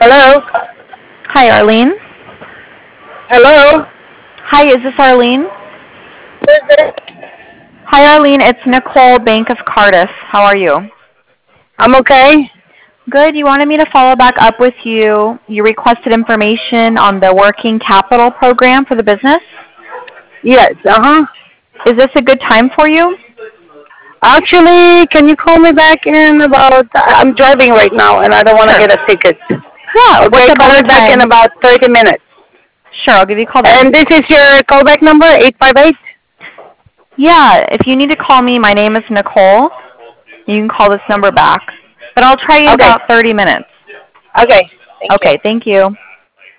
Hello? Hi, Arlene. Hello? Hi, is this Arlene? Who is this? Hi, Arlene. It's Nicole, Bank of Cardiff. How are you? I'm okay. Good. You wanted me to follow back up with you. You requested information on the working capital program for the business. Yes, uh-huh. Is this a good time for you? Actually, can you call me back in about, I'm driving right now and I don't want to Sure. get a ticket. Yeah. What's Okay, a call better me back in time? about 30 minutes. Sure. I'll give you a call then. And this is your callback number, 858? Yeah. If you need to call me, my name is Nicole. You can call this number back. But I'll try you in Okay, about 30 minutes. okay. Thank you. Okay. Thank you.